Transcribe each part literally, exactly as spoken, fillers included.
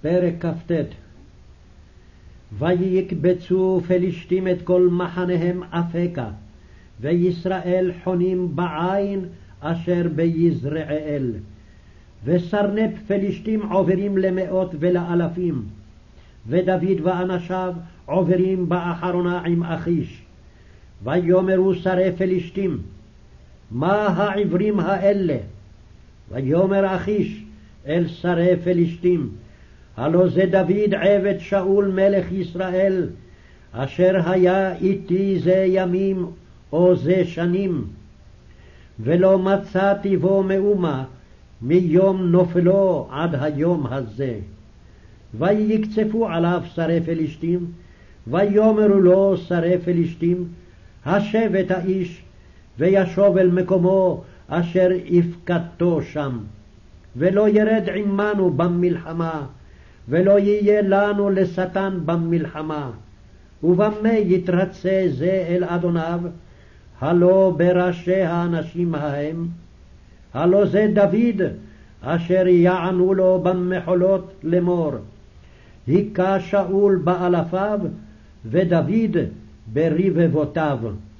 פרק כ"ט. ויקבצו פלישתים את כל מחניהם אפקה, וישראל חונים בעין אשר ביזרעאל. וסרנפ פלישתים עוברים למאות ולאלפים, ודוד ואנשיו עוברים באחרונה עם אחיש. ויאמרו שרי פלישתים, מה העברים האלה? ויאמר אחיש אל שרי פלישתים, הלא זה דוד עבד שאול מלך ישראל, אשר היה איתי זה ימים או זה שנים, ולא מצאתי בו מאומה מיום נופלו עד היום הזה. ויקצפו עליו שרי פלישתים, ויאמרו לו שרי פלישתים, השב את האיש, וישוב אל מקומו אשר הפקדתו שם, ולא ירד עמנו במלחמה, ולא יהיה לנו לשטן במלחמה. ובמה יתרצה זה אל אדוניו? הלא בראשי האנשים ההם? הלא זה דוד אשר יענו לו במחולות לאמור, היכה שאול באלפיו ודוד ברבבותיו.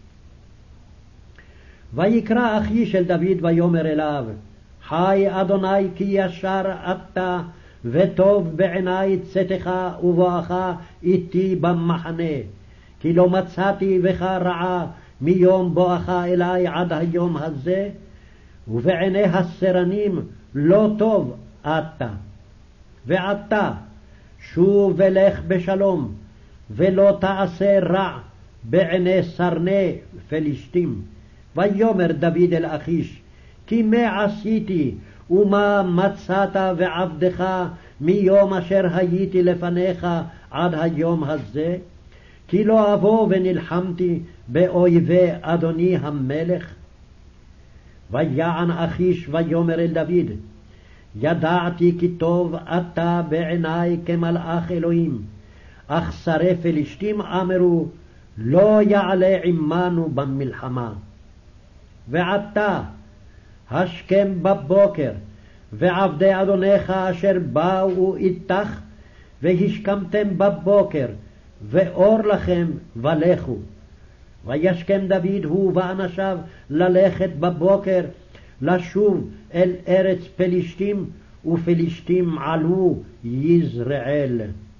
ויקרא אחיש אל דוד ויאמר אליו, חי אדוני כי ישר אתה וטוב בעיני צאתך ובואך איתי במחנה, כי לא מצאתי בך רעה מיום בואך אלי עד היום הזה, ובעיני הסרנים לא טוב אתה. ועתה שוב ולך בשלום, ולא תעשה רע בעיני סרני פלישתים. ויאמר דוד אל אחיש, כי מה עשיתי ומה מצאת ועבדך מיום אשר הייתי לפניך עד היום הזה? כי לא אבוא ונלחמתי באויבי אדוני המלך. ויען אחיש ויאמר אל דוד, ידעתי כי טוב אתה בעיני כמלאך אלוהים, אך שרי פלישתים אמרו, לא יעלה עמנו במלחמה. ועתה השכם בבוקר, ועבדי אדונך אשר באו איתך, והשכמתם בבוקר, ואור לכם ולכו. וישכם דוד הוא ואנשיו ללכת בבוקר, לשוב אל ארץ פלישתים, ופלישתים עלו יזרעאל.